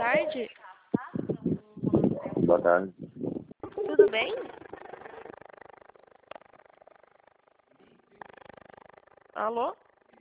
tarde. Boa tarde. Tudo bem? Alô?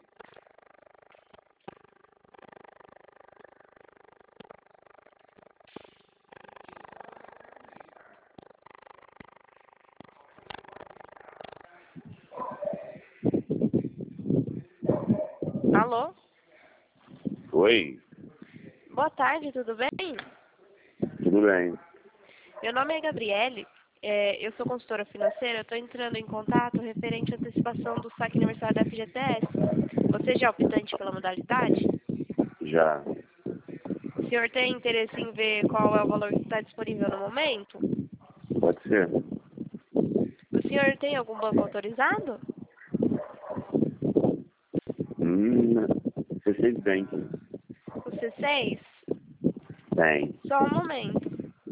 Alô? Oi, Boa tarde, tudo bem? tudo bem? Meu nome é Gabriele, eu sou consultora financeira, eu estou entrando em contato referente à antecipação do saque aniversário da FGTS. Você já é optante pela modalidade? Já. O senhor tem interesse em ver qual é o valor que está disponível no momento? Pode ser? O senhor tem algum banco autorizado? Hum, C6 Bank. O C6? Tem. Só um momento.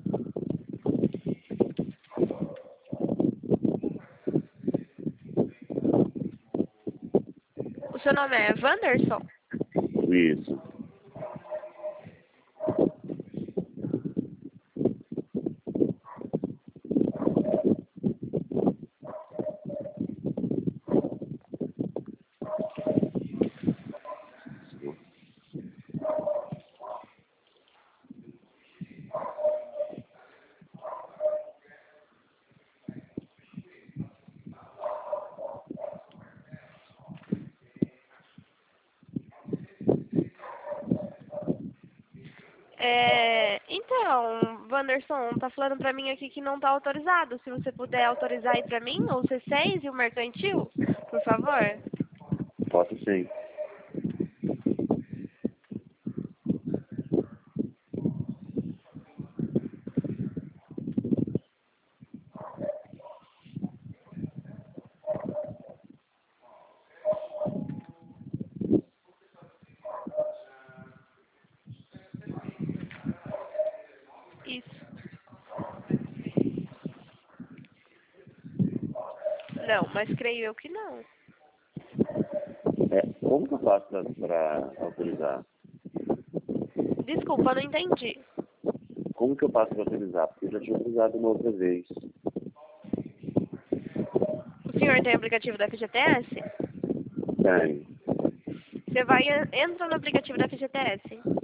O seu nome é Wanderson? Isso. Então, Wanderson, tá falando pra mim aqui que não tá autorizado. Se você puder autorizar aí pra mim, o C6 e o mercantil, por favor. Posso sim. Isso. Não, mas creio eu que não. Como que eu faço pra autorizar? Desculpa, não entendi. Como que eu faço pra autorizar? Porque eu já tinha autorizado uma outra vez. O senhor tem aplicativo da FGTS? Tem. Você entra no aplicativo da FGTS.